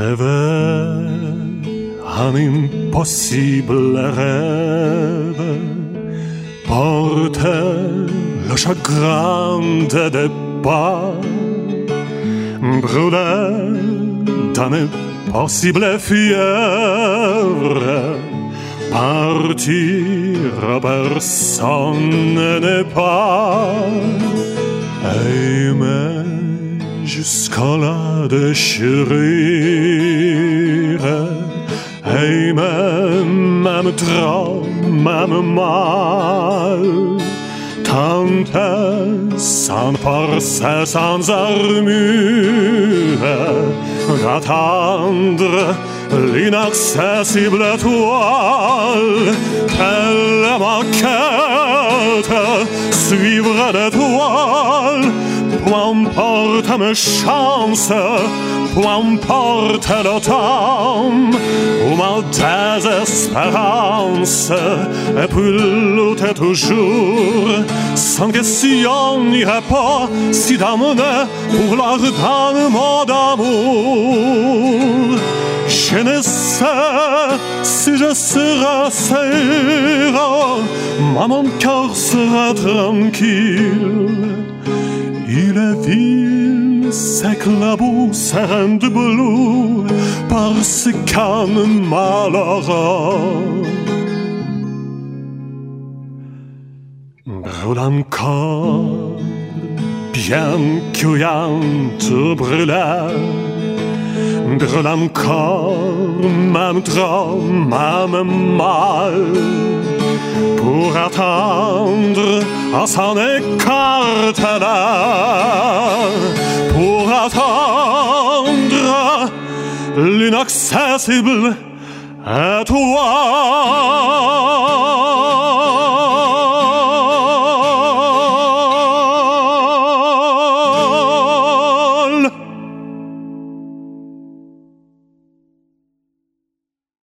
rêvais un impossible rêve, portait le chagrin de départ, brûlait d'un impossible fièvre, partir personne n'est pas, aimer jusqu'à la déchirure, aimer même trop, même mal, tenter sans force, sans armure, d'attendre l'inaccessible étoile, tellement quête suivre l'étoile. Peu importe mes chances, peu importe le temps, ou ma désespérance, et puis lutter toujours, sans question n'irait pas si d'amener pour l'ardent d'amour. Je ne sais si je serai sûr, mais mon cœur sera tranquille. Il est vil, s'éclabousse, serein de bleu, parce qu'un malheureux brûle encore, bien qu'ayant tout brûlé, brûle encore, même trop, même mal, pour attendre à s'en écarter là, pour attendre l'inaccessible étoile.